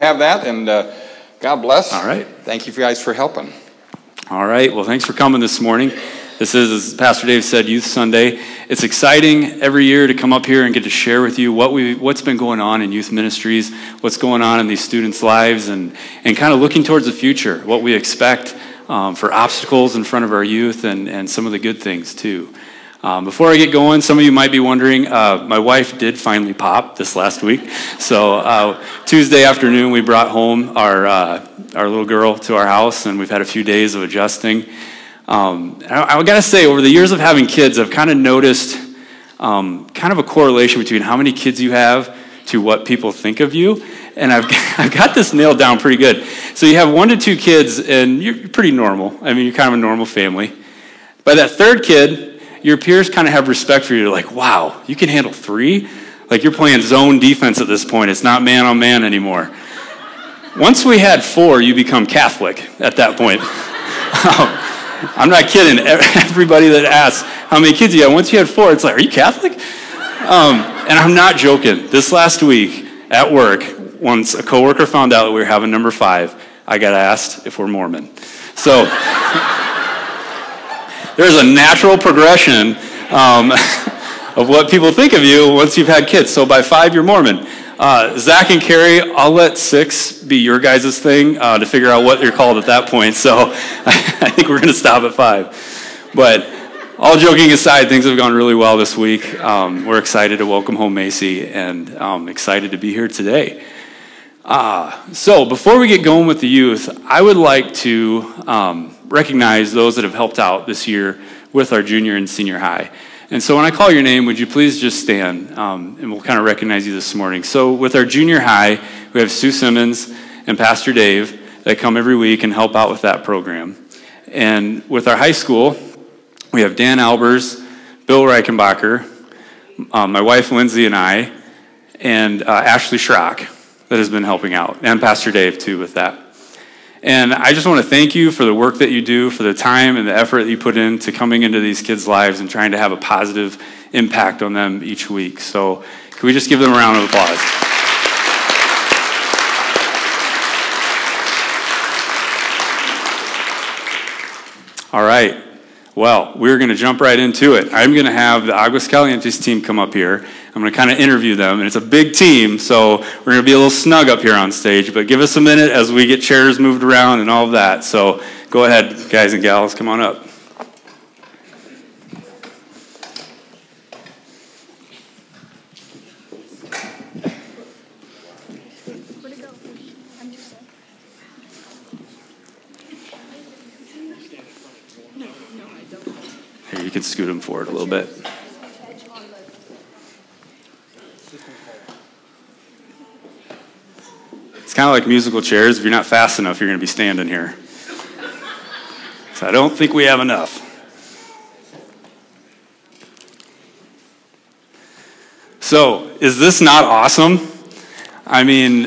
have that, and God bless. All right. Thank you guys for helping. All right. Well, thanks for coming this morning. This is, as Pastor Dave said, Youth Sunday. It's exciting every year to come up here and get to share with you what's been going on in youth ministries, what's going on in these students' lives, and kind of looking towards the future, what we expect for obstacles in front of our youth and some of the good things, too. Before I get going, some of you might be wondering, my wife did finally pop this last week. So Tuesday afternoon, we brought home our little girl to our house, and we've had a few days of adjusting. I got to say, over the years of having kids, I've kind of noticed kind of a correlation between how many kids you have to what people think of you. And I've got this nailed down pretty good. So you have 1 to 2 kids, and you're pretty normal. I mean, you're kind of a normal family. By that third kid, your peers kind of have respect for you. They're like, wow, you can handle 3? Like, you're playing zone defense at this point. It's not man on man anymore. Once we had 4, you become Catholic at that point. I'm not kidding. Everybody that asks how many kids you have, once you had 4, it's like, are you Catholic? And I'm not joking. This last week at work, once a coworker found out that we were having number 5, I got asked if we're Mormon. So there's a natural progression of what people think of you once you've had kids. So by 5, you're Mormon. Zach and Carrie, I'll let 6 be your guys' thing to figure out what you're called at that point. So I think we're going to stop at 5. But all joking aside, things have gone really well this week. We're excited to welcome home Macy, and excited to be here today. So before we get going with the youth, I would like to recognize those that have helped out this year with our junior and senior high. And so when I call your name, would you please just stand, and we'll kind of recognize you this morning. So with our junior high, we have Sue Simmons and Pastor Dave that come every week and help out with that program. And with our high school, we have Dan Albers, Bill Reichenbacher, my wife Lindsay and I, and Ashley Schrock that has been helping out, and Pastor Dave too with that. And I just want to thank you for the work that you do, for the time and the effort that you put into coming into these kids' lives and trying to have a positive impact on them each week. So can we just give them a round of applause? All right. Well, we're going to jump right into it. I'm going to have the Aguas Calientes team come up here. I'm going to kind of interview them, and it's a big team, so we're going to be a little snug up here on stage, but give us a minute as we get chairs moved around and all of that. So go ahead, guys and gals, come on up. Here, you can scoot them forward a little bit. It's kind of like musical chairs. If you're not fast enough, you're going to be standing here. So I don't think we have enough. So, is this not awesome? I mean,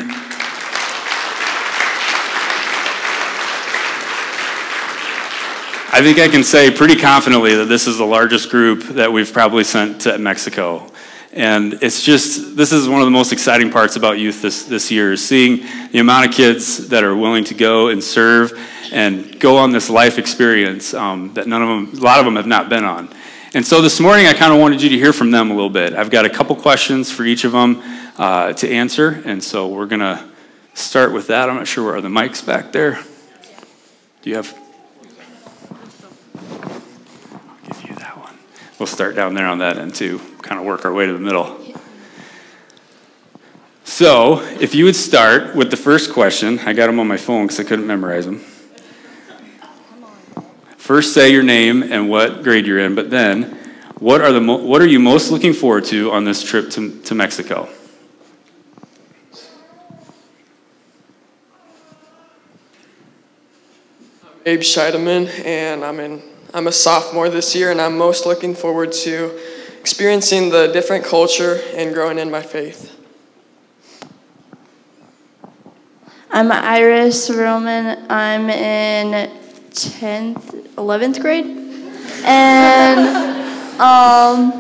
I think I can say pretty confidently that this is the largest group that we've probably sent to Mexico. And it's just, this is one of the most exciting parts about youth this year, is seeing the amount of kids that are willing to go and serve and go on this life experience that a lot of them have not been on. And so this morning, I kind of wanted you to hear from them a little bit. I've got a couple questions for each of them to answer, and so we're going to start with that. I'm not sure where are the mics back there. Do you have? I'll give you that one. We'll start down there on that end too. Kind of work our way to the middle. So, if you would start with the first question. I got them on my phone because I couldn't memorize them. First, say your name and what grade you're in, but then, what are you most looking forward to on this trip to Mexico? Abe Scheidemann, and I'm a sophomore this year, and I'm most looking forward to experiencing the different culture and growing in my faith. I'm Iris Roman. I'm in 11th grade, and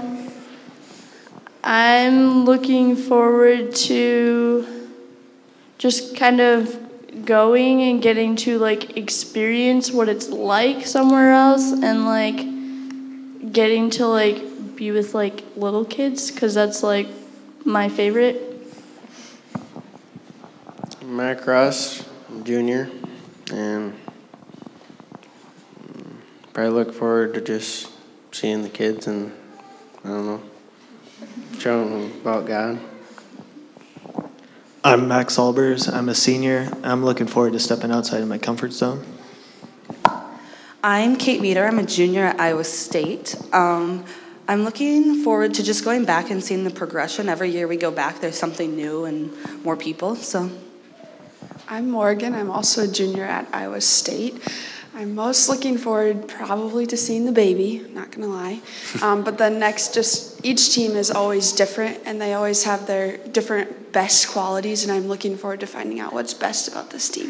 I'm looking forward to just kind of going and getting to like experience what it's like somewhere else, and like getting to like be with like little kids, because that's like my favorite. Mac Ross, I'm junior, and probably look forward to just seeing the kids and, I don't know, showing them about God. I'm Max Albers. I'm a senior. I'm looking forward to stepping outside of my comfort zone. I'm Kate Meter. I'm a junior at Iowa State. I'm looking forward to just going back and seeing the progression. Every year we go back, there's something new and more people. So, I'm Morgan. I'm also a junior at Iowa State. I'm most looking forward probably to seeing the baby, not going to lie. But then next, just each team is always different, and they always have their different best qualities, and I'm looking forward to finding out what's best about this team.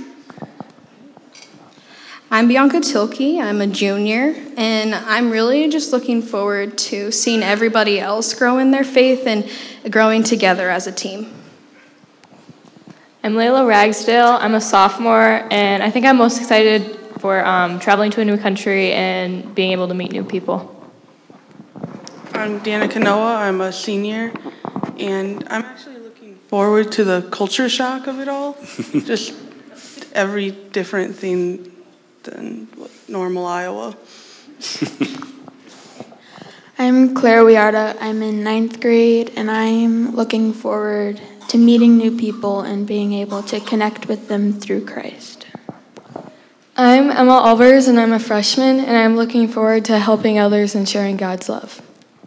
I'm Bianca Tilke. I'm a junior, and I'm really just looking forward to seeing everybody else grow in their faith and growing together as a team. I'm Layla Ragsdale. I'm a sophomore, and I think I'm most excited for traveling to a new country and being able to meet new people. I'm Danica Noah. I'm a senior, and I'm actually looking forward to the culture shock of it all. Just every different thing than normal Iowa. I'm Claire Wiarda. I'm in 9th grade, and I'm looking forward to meeting new people and being able to connect with them through Christ. I'm Emma Albers, and I'm a freshman, and I'm looking forward to helping others and sharing God's love.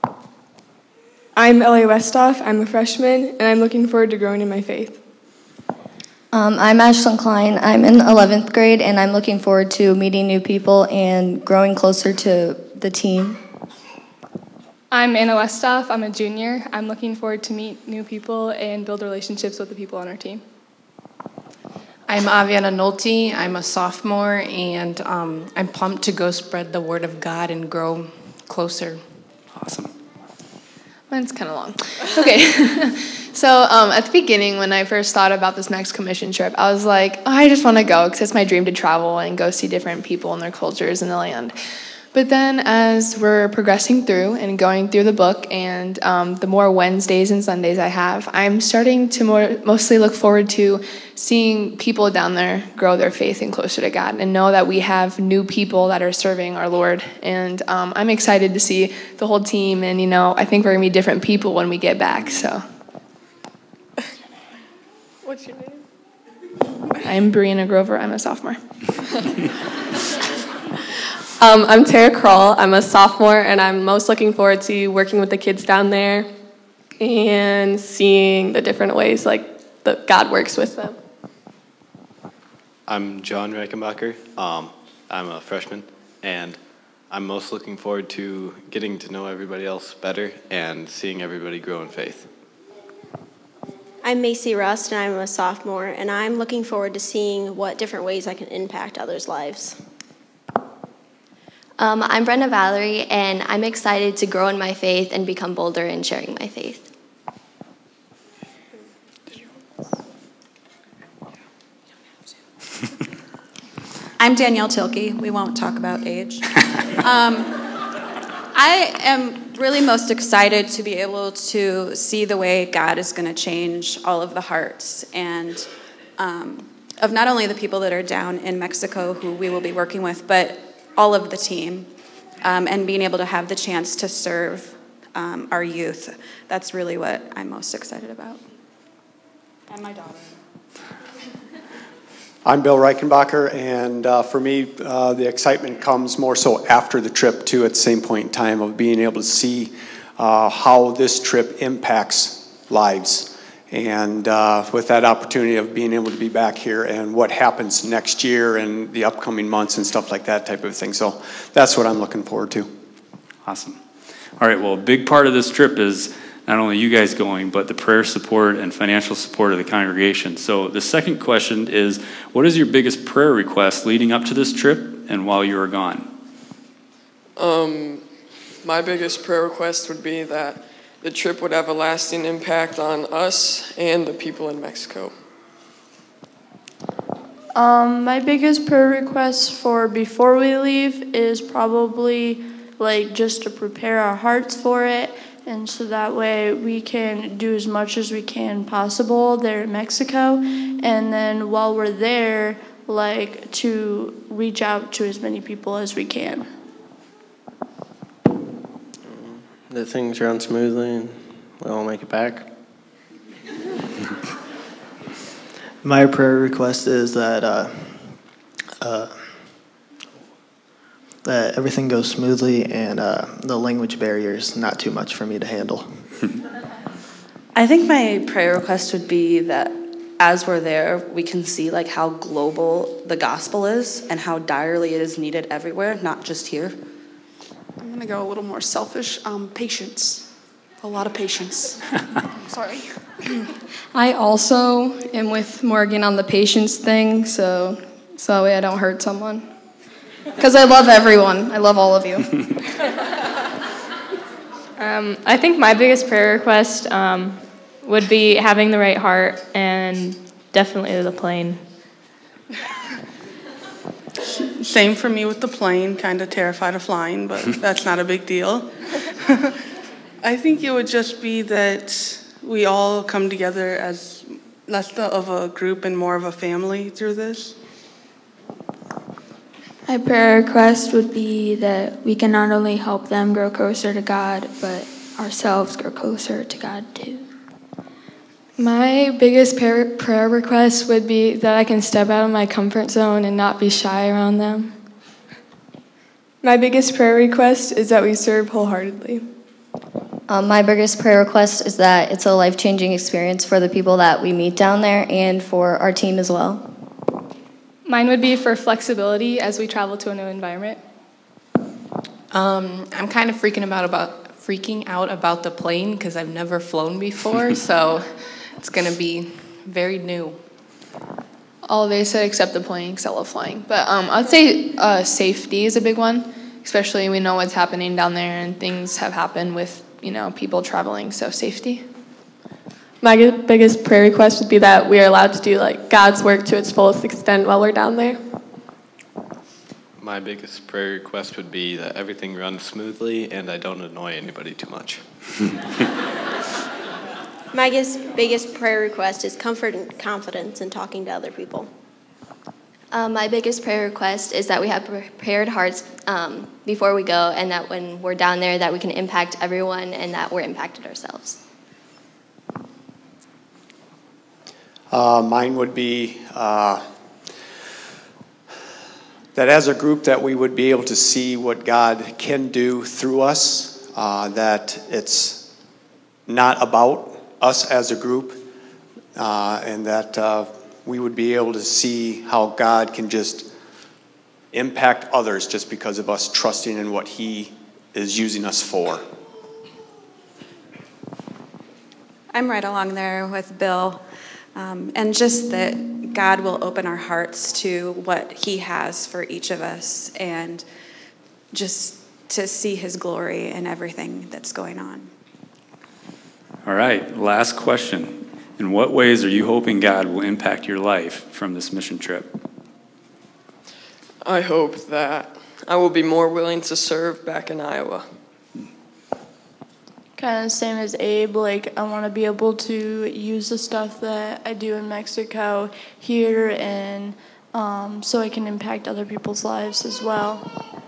I'm Ellie Westhoff. I'm a freshman, and I'm looking forward to growing in my faith. I'm Ashlyn Klein. I'm in 11th grade, and I'm looking forward to meeting new people and growing closer to the team. I'm Anna Westhoff. I'm a junior. I'm looking forward to meet new people and build relationships with the people on our team. I'm Aviana Nolte. I'm a sophomore, and I'm pumped to go spread the word of God and grow closer. Awesome. Mine's kind of long. Okay. So at the beginning, when I first thought about this next commission trip, I was like, oh, I just want to go because it's my dream to travel and go see different people and their cultures in the land. But then as we're progressing through and going through the book, and the more Wednesdays and Sundays I have, I'm starting to mostly look forward to seeing people down there grow their faith and closer to God, and know that we have new people that are serving our Lord. And I'm excited to see the whole team, and I think we're going to be different people when we get back. So, What's your name? I'm Brianna Grover. I'm a sophomore. I'm Tara Kroll. I'm a sophomore, and I'm most looking forward to working with the kids down there and seeing the different ways that God works with them. I'm John Reichenbacher. I'm a freshman, and I'm most looking forward to getting to know everybody else better and seeing everybody grow in faith. I'm Macy Rust, and I'm a sophomore, and I'm looking forward to seeing what different ways I can impact others' lives. I'm Brenda Valerie, and I'm excited to grow in my faith and become bolder in sharing my faith. I'm Danielle Tilke. We won't talk about age. I am really most excited to be able to see the way God is going to change all of the hearts and of not only the people that are down in Mexico who we will be working with, but all of the team, and being able to have the chance to serve our youth. That's really what I'm most excited about. And my daughter. I'm Bill Reichenbacher, and for me, the excitement comes more so after the trip, too, at the same point in time, of being able to see how this trip impacts lives. And with that opportunity of being able to be back here and what happens next year and the upcoming months and stuff like that type of thing. So that's what I'm looking forward to. Awesome. All right, well, a big part of this trip is not only you guys going, but the prayer support and financial support of the congregation. So the second question is, what is your biggest prayer request leading up to this trip and while you were gone? My biggest prayer request would be that the trip would have a lasting impact on us and the people in Mexico. My biggest prayer request for before we leave is probably like just to prepare our hearts for it, and so that way we can do as much as we can possible there in Mexico, and then while we're there, like to reach out to as many people as we can. That things run smoothly and we all make it back. My prayer request is that that everything goes smoothly and the language barrier is not too much for me to handle. I think my prayer request would be that as we're there, we can see like how global the gospel is and how direly it is needed everywhere, not just here. I'm going to go a little more selfish. Patience. A lot of patience. Sorry. I also am with Morgan on the patience thing, so that way I don't hurt someone. Because I love everyone. I love all of you. I think my biggest prayer request would be having the right heart and definitely the plane. Same for me with the plane, kind of terrified of flying, but that's not a big deal. I think it would just be that we all come together as less of a group and more of a family through this. My prayer request would be that we can not only help them grow closer to God, but ourselves grow closer to God too. My biggest prayer request would be that I can step out of my comfort zone and not be shy around them. My biggest prayer request is that we serve wholeheartedly. My biggest prayer request is that it's a life-changing experience for the people that we meet down there and for our team as well. Mine would be for flexibility as we travel to a new environment. I'm kind of freaking out about the plane because I've never flown before, so it's going to be very new. All they said except the plane, because I love flying. But I'd say safety is a big one, especially we know what's happening down there and things have happened with, people traveling, so safety. My biggest prayer request would be that we are allowed to do God's work to its fullest extent while we're down there. My biggest prayer request would be that everything runs smoothly and I don't annoy anybody too much. My biggest prayer request is comfort and confidence in talking to other people. My biggest prayer request is that we have prepared hearts before we go, and that when we're down there that we can impact everyone and that we're impacted ourselves. Mine would be that as a group that we would be able to see what God can do through us, that it's not about us as a group, and that we would be able to see how God can just impact others just because of us trusting in what He is using us for. I'm right along there with Bill, and just that God will open our hearts to what He has for each of us, and just to see His glory in everything that's going on. All right, last question. In what ways are you hoping God will impact your life from this mission trip? I hope that I will be more willing to serve back in Iowa. Kind of the same as Abe, I want to be able to use the stuff that I do in Mexico here, and so I can impact other people's lives as well.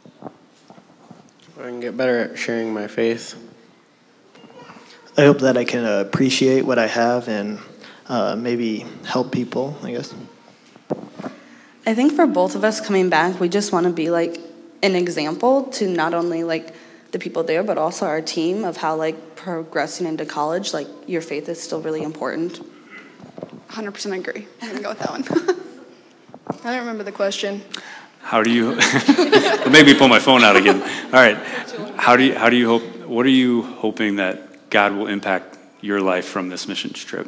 I can get better at sharing my faith. I hope that I can appreciate what I have and maybe help people, I guess. I think for both of us coming back, we just want to be an example to not only the people there, but also our team of how progressing into college, your faith is still really important. 100% agree. I'm going to go with that one. I don't remember the question. How do you maybe pull my phone out again. All right. How do you hope, what are you hoping that God will impact your life from this mission trip?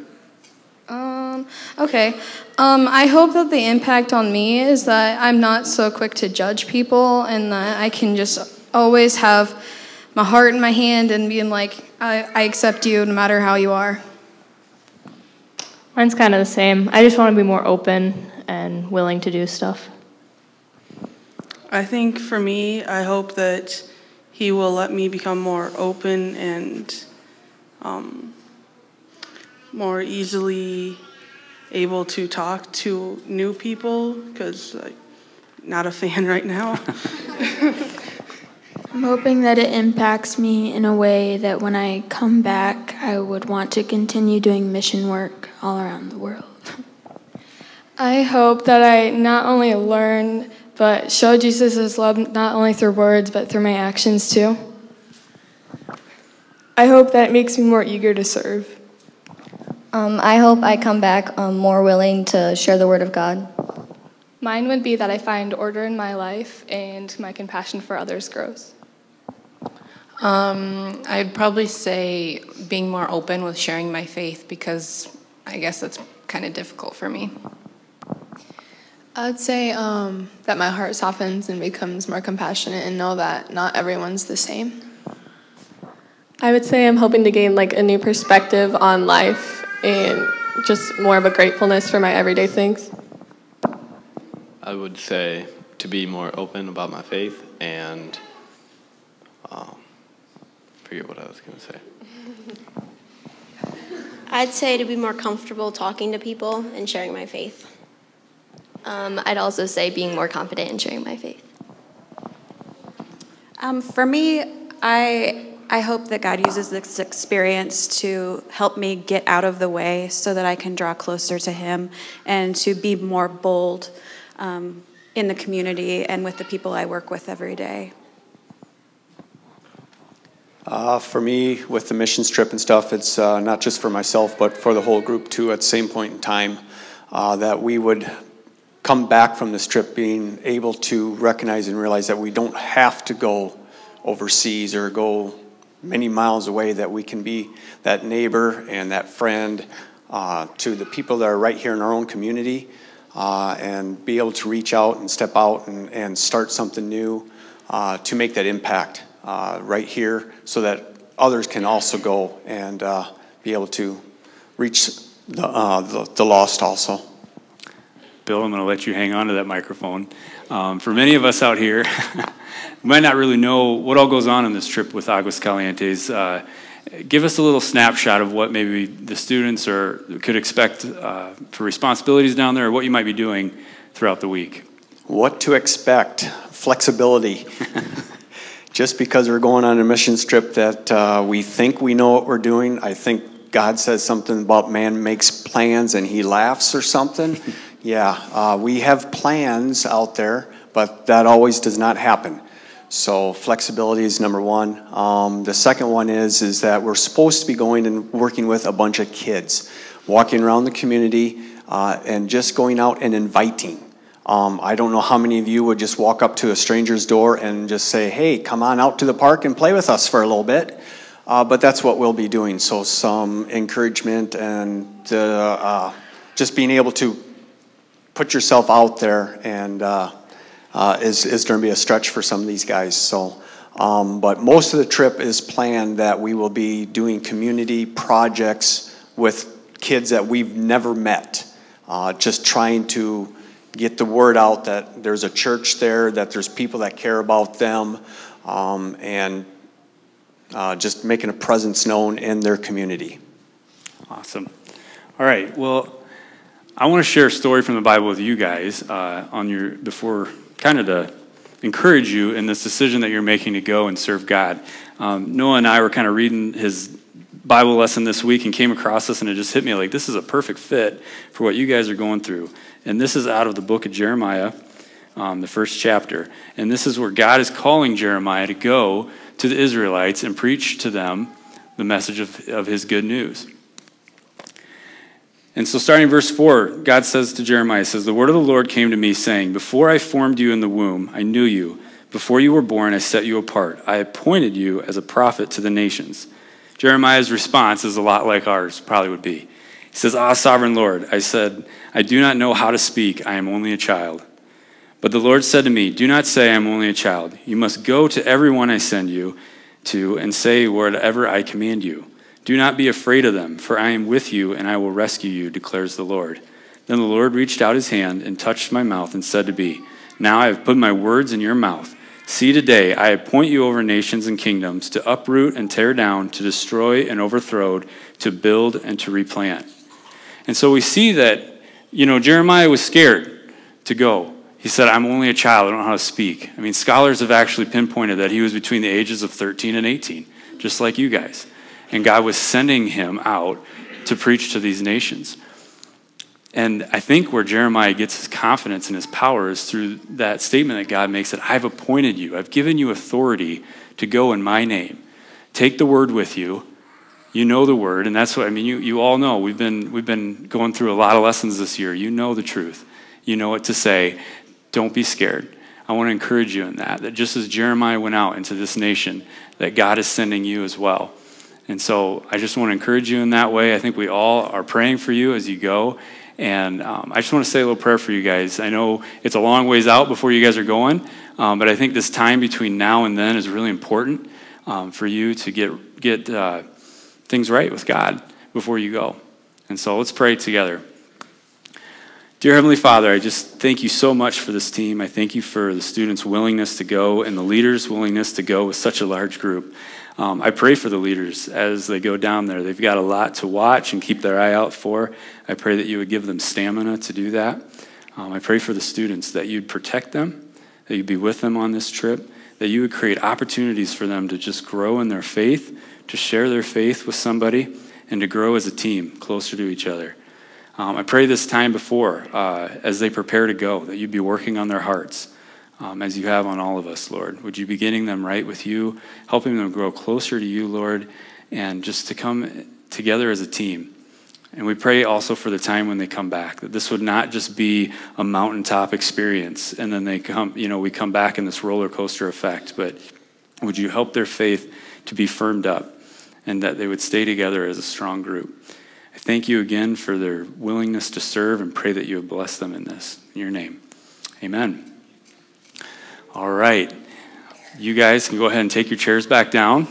Okay. I hope that the impact on me is that I'm not so quick to judge people, and that I can just always have my heart in my hand and being I accept you no matter how you are. Mine's kind of the same. I just want to be more open and willing to do stuff. I think for me, I hope that he will let me become more open and more easily able to talk to new people, because I'm not a fan right now. I'm hoping that it impacts me in a way that when I come back, I would want to continue doing mission work all around the world. I hope that I not only learn, but show Jesus' love not only through words, but through my actions too. I hope that makes me more eager to serve. I hope I come back more willing to share the word of God. Mine would be that I find order in my life and my compassion for others grows. I'd probably say being more open with sharing my faith, because I guess that's kind of difficult for me. I'd say that my heart softens and becomes more compassionate and know that not everyone's the same. I would say I'm hoping to gain like a new perspective on life and just more of a gratefulness for my everyday things. I would say to be more open about my faith and forget what I was going to say. I'd say to be more comfortable talking to people and sharing my faith. I'd also say being more confident in sharing my faith. For me, I hope that God uses this experience to help me get out of the way so that I can draw closer to Him and to be more bold in the community and with the people I work with every day. For me, with the missions trip and stuff, it's not just for myself, but for the whole group too, at the same point in time, that we would come back from this trip being able to recognize and realize that we don't have to go overseas or go many miles away, that we can be that neighbor and that friend to the people that are right here in our own community, and be able to reach out and step out and start something new to make that impact right here, so that others can also go and be able to reach the lost also. Bill, I'm going to let you hang on to that microphone. For many of us out here, we might not really know what all goes on in this trip with Aguas Calientes. Give us a little snapshot of what maybe the students could expect for responsibilities down there, or what you might be doing throughout the week. What to expect? Flexibility. Just because we're going on a missions trip that we think we know what we're doing. I think God says something about man makes plans and he laughs or something. Yeah, we have plans out there, but that always does not happen. So flexibility is number one. The second one is that we're supposed to be going and working with a bunch of kids, walking around the community and just going out and inviting. I don't know how many of you would just walk up to a stranger's door and just say, hey, come on out to the park and play with us for a little bit. But that's what we'll be doing. So some encouragement and just being able to put yourself out there and is going to be a stretch for some of these guys. So, but most of the trip is planned that we will be doing community projects with kids that we've never met, just trying to get the word out that there's a church there, that there's people that care about them, and just making a presence known in their community. Awesome. All right. Well, I want to share a story from the Bible with you guys before kind of to encourage you in this decision that you're making to go and serve God. Noah and I were kind of reading his Bible lesson this week and came across this, and it just hit me like this is a perfect fit for what you guys are going through. And this is out of the book of Jeremiah, the first chapter. And this is where God is calling Jeremiah to go to the Israelites and preach to them the message of his good news. And so starting in verse 4, God says to Jeremiah, says, the word of the Lord came to me saying, before I formed you in the womb, I knew you. Before you were born, I set you apart. I appointed you as a prophet to the nations. Jeremiah's response is a lot like ours probably would be. He says, sovereign Lord, I said, I do not know how to speak. I am only a child. But the Lord said to me, do not say I am only a child. You must go to everyone I send you to and say whatever I command you. Do not be afraid of them, for I am with you and I will rescue you, declares the Lord. Then the Lord reached out his hand and touched my mouth and said to me, now I have put my words in your mouth. See, today I appoint you over nations and kingdoms to uproot and tear down, to destroy and overthrow, to build and to replant. And so we see that, Jeremiah was scared to go. He said, I'm only a child, I don't know how to speak. I mean, scholars have actually pinpointed that he was between the ages of 13 and 18, just like you guys. And God was sending him out to preach to these nations. And I think where Jeremiah gets his confidence and his power is through that statement that God makes, that I've appointed you, I've given you authority to go in my name. Take the word with you. You know the word, and that's what, you all know. We've been going through a lot of lessons this year. You know the truth. You know what to say. Don't be scared. I want to encourage you in that just as Jeremiah went out into this nation, that God is sending you as well. And so I just want to encourage you in that way. I think we all are praying for you as you go. And I just want to say a little prayer for you guys. I know it's a long ways out before you guys are going, but I think this time between now and then is really important for you to get things right with God before you go. And so let's pray together. Dear Heavenly Father, I just thank you so much for this team. I thank you for the students' willingness to go and the leaders' willingness to go with such a large group. I pray for the leaders as they go down there. They've got a lot to watch and keep their eye out for. I pray that you would give them stamina to do that. I pray for the students that you'd protect them, that you'd be with them on this trip, that you would create opportunities for them to just grow in their faith, to share their faith with somebody, and to grow as a team closer to each other. I pray this time before, as they prepare to go, that you'd be working on their hearts, as you have on all of us, Lord. Would you be getting them right with you, helping them grow closer to you, Lord, and just to come together as a team. And we pray also for the time when they come back, that this would not just be a mountaintop experience, and then we come back in this roller coaster effect, but would you help their faith to be firmed up, and that they would stay together as a strong group. I thank you again for their willingness to serve, and pray that you would bless them in this. In your name, amen. All right, you guys can go ahead and take your chairs back down.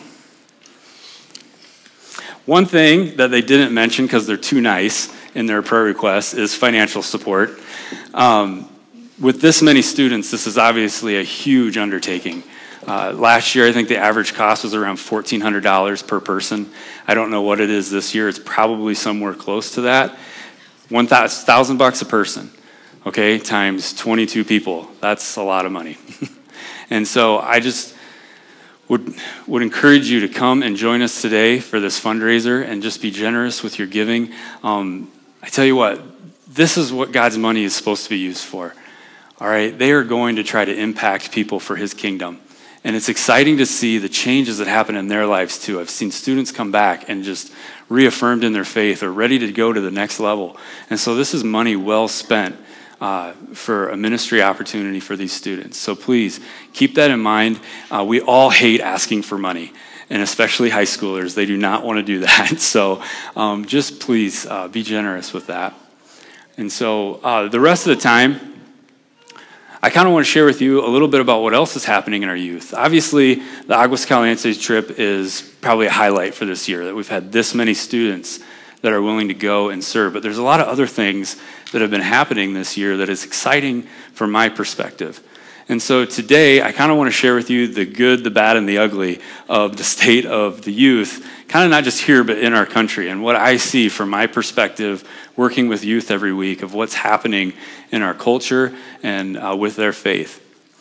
One thing that they didn't mention, because they're too nice in their prayer requests, is financial support. With this many students, this is obviously a huge undertaking. Last year, I think the average cost was around $1,400 per person. I don't know what it is this year. It's probably somewhere close to that. $1,000 a person, okay, times 22 people. That's a lot of money. And so I just would encourage you to come and join us today for this fundraiser and just be generous with your giving. I tell you what, this is what God's money is supposed to be used for. All right, they are going to try to impact people for his kingdom. And it's exciting to see the changes that happen in their lives too. I've seen students come back and just reaffirmed in their faith or ready to go to the next level. And so this is money well spent for a ministry opportunity for these students. So please keep that in mind. We all hate asking for money, and especially high schoolers. They do not want to do that. So just please be generous with that. And so the rest of the time, I kind of want to share with you a little bit about what else is happening in our youth. Obviously, the Aguas Calientes trip is probably a highlight for this year, that we've had this many students that are willing to go and serve. But there's a lot of other things that have been happening this year that is exciting from my perspective. And so today, I kind of want to share with you the good, the bad, and the ugly of the state of the youth, kind of not just here, but in our country, and what I see from my perspective working with youth every week of what's happening in our culture and with their faith.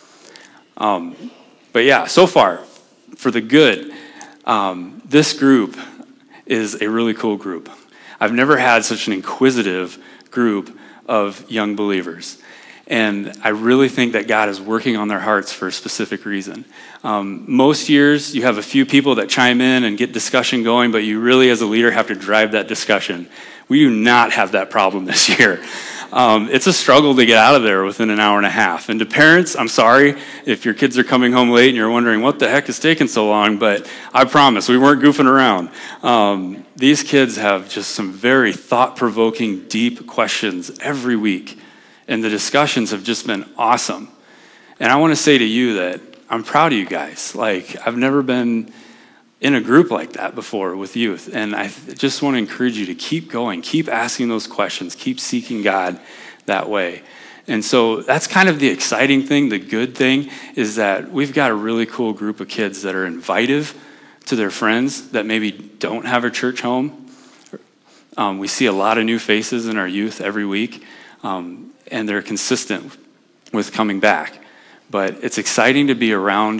But yeah, so far, for the good, this group is a really cool group. I've never had such an inquisitive group of young believers. And I really think that God is working on their hearts for a specific reason. Most years, you have a few people that chime in and get discussion going, but you really, as a leader, have to drive that discussion. We do not have that problem this year. It's a struggle to get out of there within an hour and a half. And to parents, I'm sorry if your kids are coming home late and you're wondering what the heck is taking so long, but I promise we weren't goofing around. These kids have just some very thought-provoking, deep questions every week. And the discussions have just been awesome. And I want to say to you that I'm proud of you guys. Like, I've never been in a group like that before with youth. And I just want to encourage you to keep going, keep asking those questions, keep seeking God that way. And so that's kind of the exciting thing. The good thing is that we've got a really cool group of kids that are invitive to their friends that maybe don't have a church home. We see a lot of new faces in our youth every week, and they're consistent with coming back. But it's exciting to be around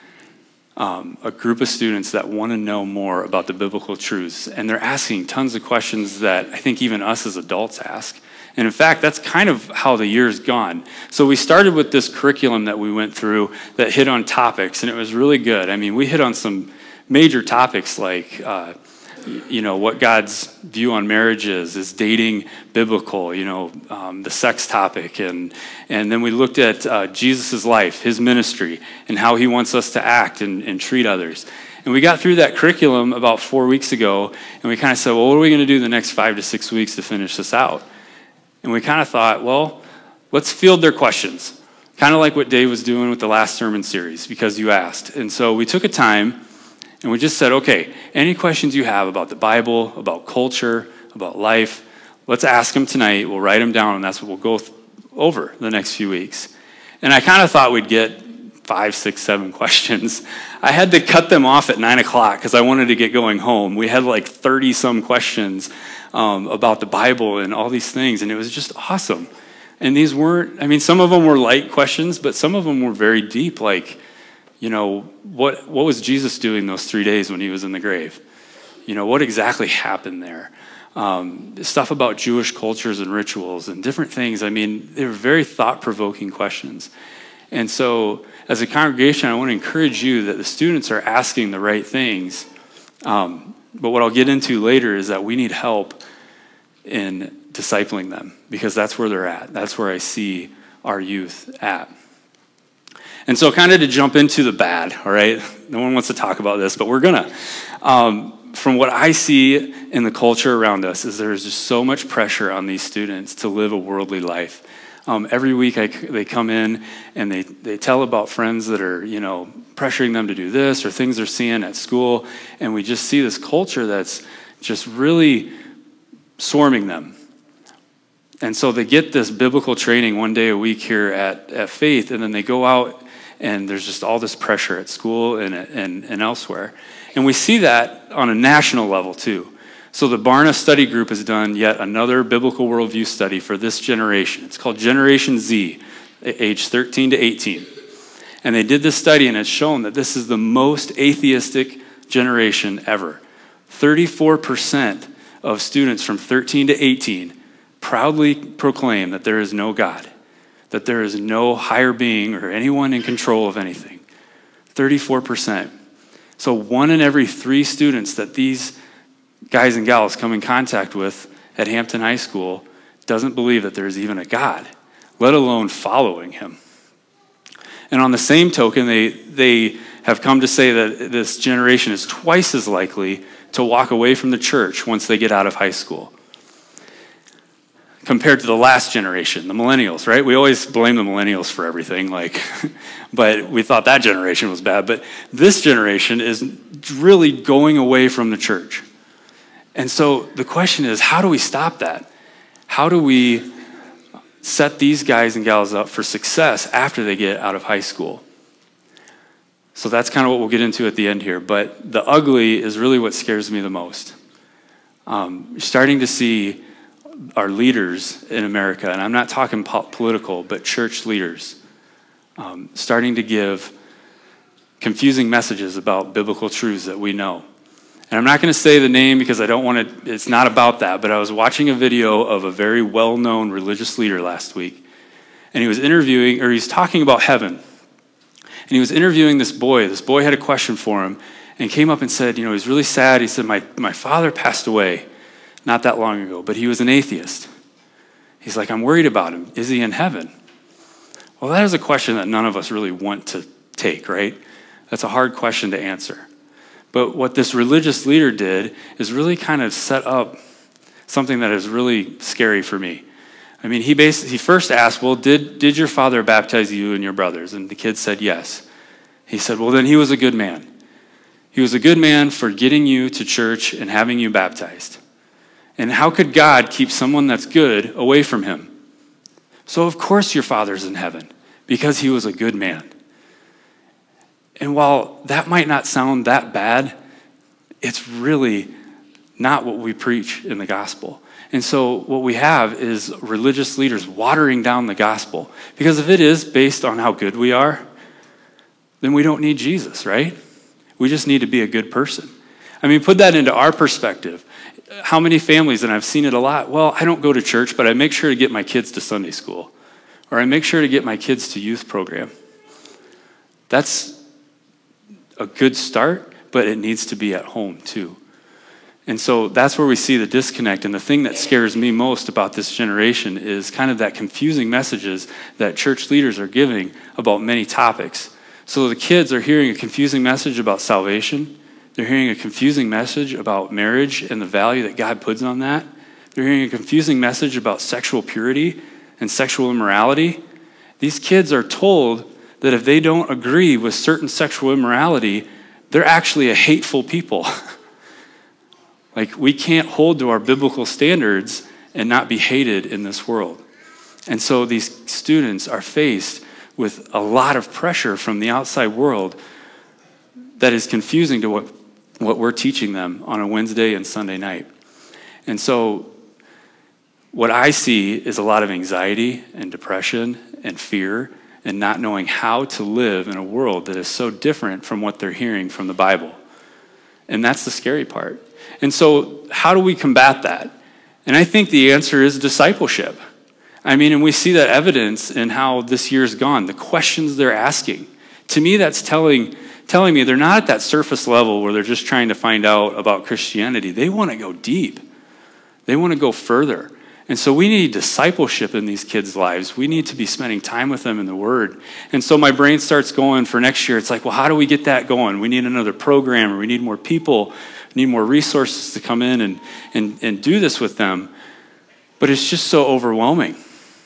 a group of students that want to know more about the biblical truths. And they're asking tons of questions that I think even us as adults ask. And in fact, that's kind of how the year's gone. So we started with this curriculum that we went through that hit on topics, and it was really good. I mean, we hit on some major topics like, what God's view on marriage is dating biblical, the sex topic. And then we looked at Jesus' life, his ministry, and how he wants us to act and treat others. And we got through that curriculum about 4 weeks ago, and we kind of said, well, what are we going to do the next 5 to 6 weeks to finish this out? And we kind of thought, well, let's field their questions. Kind of like what Dave was doing with the last sermon series, because you asked. And so we took a time, and we just said, okay, any questions you have about the Bible, about culture, about life, let's ask them tonight. We'll write them down, and that's what we'll go over the next few weeks. And I kind of thought we'd get 5, 6, 7 questions. I had to cut them off at 9 o'clock because I wanted to get going home. We had like 30-some questions about the Bible and all these things, and it was just awesome. And these weren't, some of them were light questions, but some of them were very deep, like, what was Jesus doing those 3 days when he was in the grave? What exactly happened there? Stuff about Jewish cultures and rituals and different things. They were very thought-provoking questions. And so, as a congregation, I want to encourage you that the students are asking the right things. But what I'll get into later is that we need help in discipling them, because that's where they're at. That's where I see our youth at. And so kind of to jump into the bad, all right? No one wants to talk about this, but we're going to. From what I see in the culture around us is there's just so much pressure on these students to live a worldly life. Every week they come in and they tell about friends that are, pressuring them to do this or things they're seeing at school. And we just see this culture that's just really swarming them. And so they get this biblical training one day a week here at Faith, and then they go out and there's just all this pressure at school and elsewhere. And we see that on a national level too. So the Barna Study Group has done yet another biblical worldview study for this generation. It's called Generation Z, age 13 to 18. And they did this study, and it's shown that this is the most atheistic generation ever. 34% of students from 13 to 18 proudly proclaim that there is no God, that there is no higher being or anyone in control of anything. 34%. So 1 in every 3 students that these guys and gals come in contact with at Hampton High School doesn't believe that there's even a God, let alone following him. And on the same token, they have come to say that this generation is twice as likely to walk away from the church once they get out of high school compared to the last generation, the millennials, right? We always blame the millennials for everything, but we thought that generation was bad. But this generation is really going away from the church. And so the question is, how do we stop that? How do we set these guys and gals up for success after they get out of high school? So that's kind of what we'll get into at the end here. But the ugly is really what scares me the most. You're starting to see our leaders in America, and I'm not talking political, but church leaders, starting to give confusing messages about biblical truths that we know. And I'm not going to say the name because I don't want to, it's not about that, but I was watching a video of a very well-known religious leader last week, and he was he's talking about heaven. And he was interviewing this boy. This boy had a question for him and came up and said, he's really sad. He said, my father passed away not that long ago, but he was an atheist. He's like, I'm worried about him. Is he in heaven? Well, that is a question that none of us really want to take, right? That's a hard question to answer. But what this religious leader did is really kind of set up something that is really scary for me. He first asked, well, did your father baptize you and your brothers? And the kid said yes. He said, well, then he was a good man. He was a good man for getting you to church and having you baptized. And how could God keep someone that's good away from him? So of course your Father's in heaven, because he was a good man. And while that might not sound that bad, it's really not what we preach in the gospel. And so what we have is religious leaders watering down the gospel. Because if it is based on how good we are, then we don't need Jesus, right? We just need to be a good person. I mean, put that into our perspective. How many families, and I've seen it a lot, well, I don't go to church, but I make sure to get my kids to Sunday school. Or I make sure to get my kids to youth program. That's a good start, but it needs to be at home too. And so that's where we see the disconnect. And the thing that scares me most about this generation is kind of that confusing messages that church leaders are giving about many topics. So the kids are hearing a confusing message about salvation. They're hearing a confusing message about marriage and the value that God puts on that. They're hearing a confusing message about sexual purity and sexual immorality. These kids are told that if they don't agree with certain sexual immorality, they're actually a hateful people. Like, we can't hold to our biblical standards and not be hated in this world. And so these students are faced with a lot of pressure from the outside world that is confusing to what we're teaching them on a Wednesday and Sunday night. And so what I see is a lot of anxiety and depression and fear and not knowing how to live in a world that is so different from what they're hearing from the Bible. And that's the scary part. And so how do we combat that? And I think the answer is discipleship. I mean, and we see that evidence in how this year's gone, the questions they're asking. To me, that's telling me they're not at that surface level where they're just trying to find out about Christianity. They want to go deep. They want to go further. And so we need discipleship in these kids' lives. We need to be spending time with them in the Word. And so my brain starts going for next year. It's like, well, how do we get that going? We need another program, or we need more people, need more resources to come in and do this with them. But it's just so overwhelming.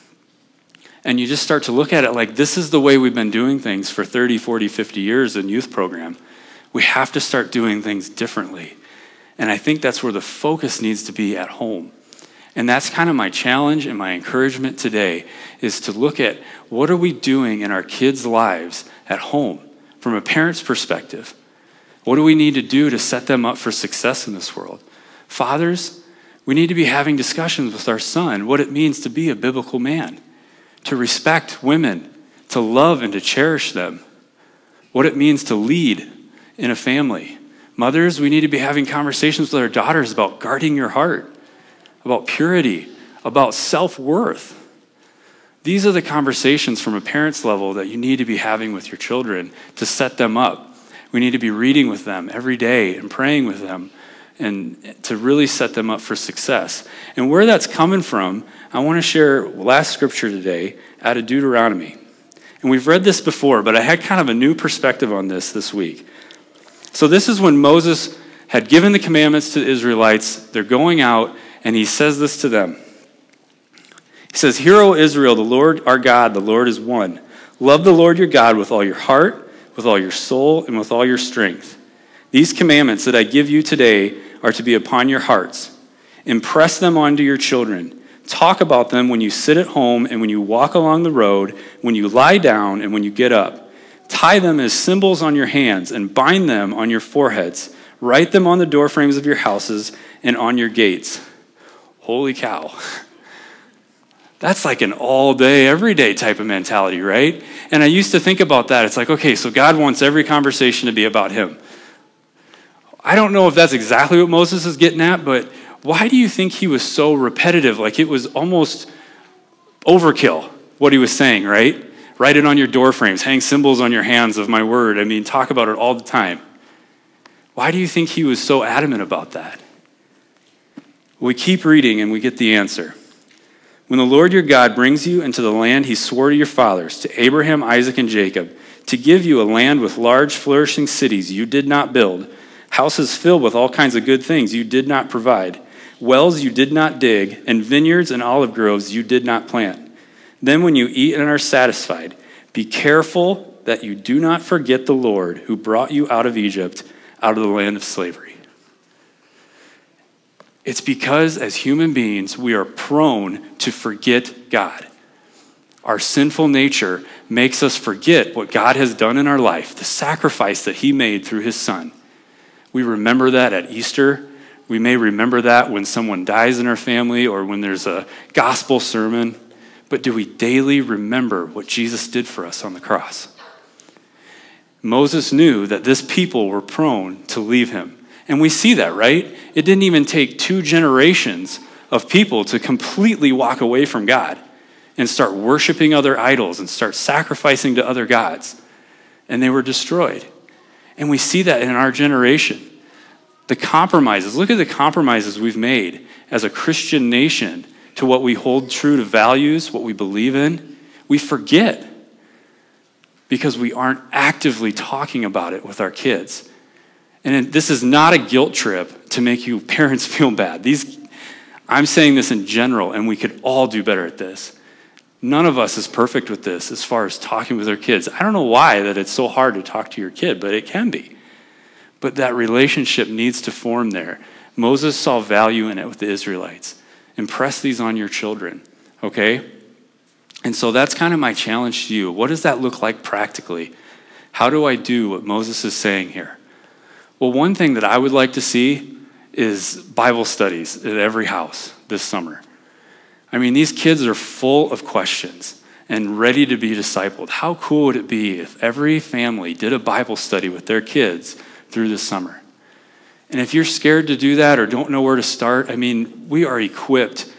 And you just start to look at it like, this is the way we've been doing things for 30, 40, 50 years in youth program. We have to start doing things differently. And I think that's where the focus needs to be at home. And that's kind of my challenge and my encouragement today, is to look at what are we doing in our kids' lives at home from a parent's perspective. What do we need to do to set them up for success in this world? Fathers, we need to be having discussions with our son what it means to be a biblical man, to respect women, to love and to cherish them, what it means to lead in a family. Mothers, we need to be having conversations with our daughters about guarding your heart, about purity, about self-worth. These are the conversations from a parent's level that you need to be having with your children to set them up. We need to be reading with them every day and praying with them and to really set them up for success. And where that's coming from, I want to share last scripture today out of Deuteronomy. And we've read this before, but I had kind of a new perspective on this week. So this is when Moses had given the commandments to the Israelites. They're going out, and he says this to them. He says, "Hear, O Israel, the Lord our God, the Lord is one. Love the Lord your God with all your heart, with all your soul, and with all your strength. These commandments that I give you today are to be upon your hearts. Impress them onto your children. Talk about them when you sit at home and when you walk along the road, when you lie down and when you get up. Tie them as symbols on your hands and bind them on your foreheads. Write them on the doorframes of your houses and on your gates." Holy cow. That's like an all day, every day type of mentality, right? And I used to think about that. It's like, okay, so God wants every conversation to be about him. I don't know if that's exactly what Moses is getting at, but why do you think he was so repetitive? Like, it was almost overkill, what he was saying, right? Write it on your doorframes, hang symbols on your hands of my word. I mean, talk about it all the time. Why do you think he was so adamant about that? We keep reading and we get the answer. "When the Lord your God brings you into the land he swore to your fathers, to Abraham, Isaac, and Jacob, to give you a land with large flourishing cities you did not build, houses filled with all kinds of good things you did not provide, wells you did not dig, and vineyards and olive groves you did not plant. Then when you eat and are satisfied, be careful that you do not forget the Lord who brought you out of Egypt, out of the land of slavery? It's because as human beings, we are prone to forget God. Our sinful nature makes us forget what God has done in our life, the sacrifice that he made through his son. We remember that at Easter. We may remember that when someone dies in our family or when there's a gospel sermon. But do we daily remember what Jesus did for us on the cross? Moses knew that this people were prone to leave him. And we see that, right? It didn't even take 2 generations of people to completely walk away from God and start worshiping other idols and start sacrificing to other gods. And they were destroyed. And we see that in our generation. The compromises, look at the compromises we've made as a Christian nation to what we hold true to values, what we believe in. We forget because we aren't actively talking about it with our kids. And this is not a guilt trip to make you parents feel bad. I'm saying this in general, and we could all do better at this. None of us is perfect with this as far as talking with our kids. I don't know why that it's so hard to talk to your kid, but it can be. But that relationship needs to form there. Moses saw value in it with the Israelites. Impress these on your children, okay? And so that's kind of my challenge to you. What does that look like practically? How do I do what Moses is saying here? Well, one thing that I would like to see is Bible studies at every house this summer. I mean, these kids are full of questions and ready to be discipled. How cool would it be if every family did a Bible study with their kids through the summer? And if you're scared to do that or don't know where to start, I mean, we are equipped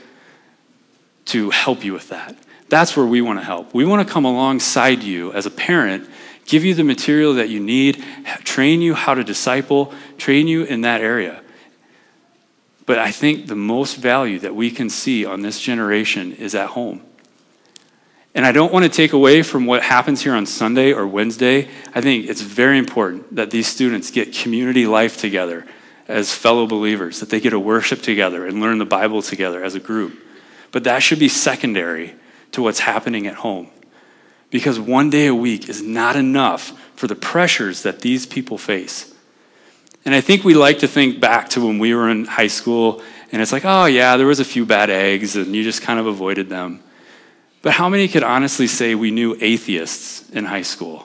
to help you with that. That's where we want to help. We want to come alongside you as a parent, give you the material that you need, train you how to disciple, train you in that area. But I think the most value that we can see on this generation is at home. And I don't want to take away from what happens here on Sunday or Wednesday. I think it's very important that these students get community life together as fellow believers, that they get to worship together and learn the Bible together as a group. But that should be secondary to what's happening at home. Because one day a week is not enough for the pressures that these people face. And I think we like to think back to when we were in high school, and it's like, oh yeah, there was a few bad eggs, and you just kind of avoided them. But how many could honestly say we knew atheists in high school?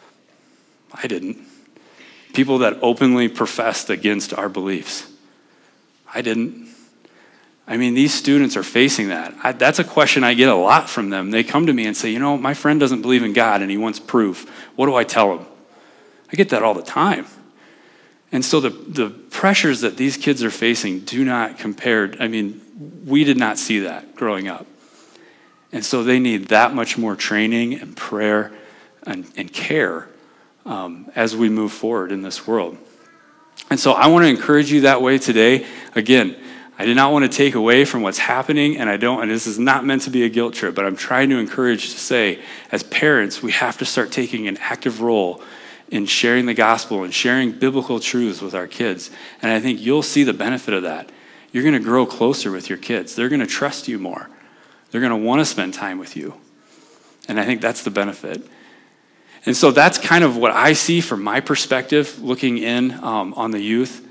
I didn't. People that openly professed against our beliefs. I didn't. I mean, these students are facing that. That's a question I get a lot from them. They come to me and say, you know, my friend doesn't believe in God and he wants proof. What do I tell him? I get that all the time. And so the pressures that these kids are facing do not compare. I mean, we did not see that growing up. And so they need that much more training and prayer and care as we move forward in this world. And so I want to encourage you that way today. Again, I did not want to take away from what's happening, and this is not meant to be a guilt trip, but I'm trying to encourage to say, as parents, we have to start taking an active role in sharing the gospel and sharing biblical truths with our kids. And I think you'll see the benefit of that. You're going to grow closer with your kids. They're going to trust you more. They're going to want to spend time with you. And I think that's the benefit. And so that's kind of what I see from my perspective, looking in on the youth.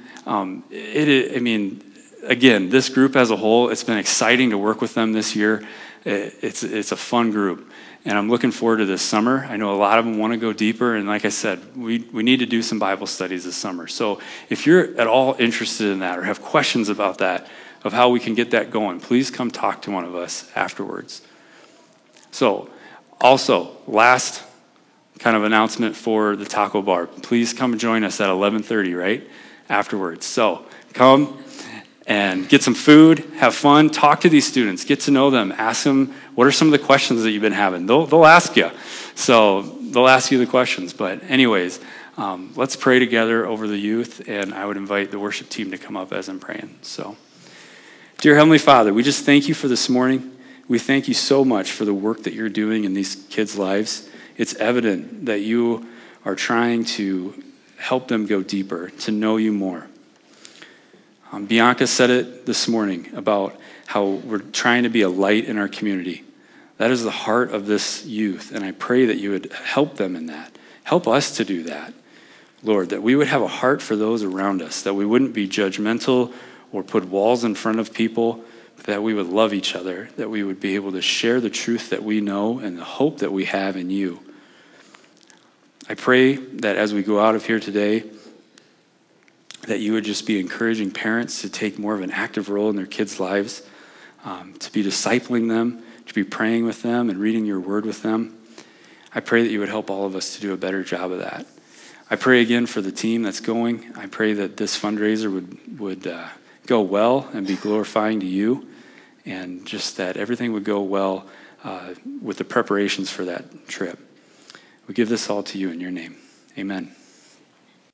Again, this group as a whole, it's been exciting to work with them this year. It's a fun group. And I'm looking forward to this summer. I know a lot of them want to go deeper. And like I said, we need to do some Bible studies this summer. So if you're at all interested in that or have questions about that, of how we can get that going, please come talk to one of us afterwards. So also, last kind of announcement for the taco bar. Please come join us at 11:30, right? Afterwards. So come and get some food, have fun, talk to these students, get to know them, ask them, what are some of the questions that you've been having? They'll ask you. So they'll ask you the questions. But anyways, let's pray together over the youth, and I would invite the worship team to come up as I'm praying. So, dear Heavenly Father, we just thank you for this morning. We thank you so much for the work that you're doing in these kids' lives. It's evident that you are trying to help them go deeper, to know you more. Bianca said it this morning about how we're trying to be a light in our community. That is the heart of this youth, and I pray that you would help them in that. Help us to do that. Lord, that we would have a heart for those around us, that we wouldn't be judgmental or put walls in front of people, but that we would love each other, that we would be able to share the truth that we know and the hope that we have in you. I pray that as we go out of here today, that you would just be encouraging parents to take more of an active role in their kids' lives, to be discipling them, to be praying with them and reading your word with them. I pray that you would help all of us to do a better job of that. I pray again for the team that's going. I pray that this fundraiser would go well and be glorifying to you, and just that everything would go well with the preparations for that trip. We give this all to you in your name. Amen.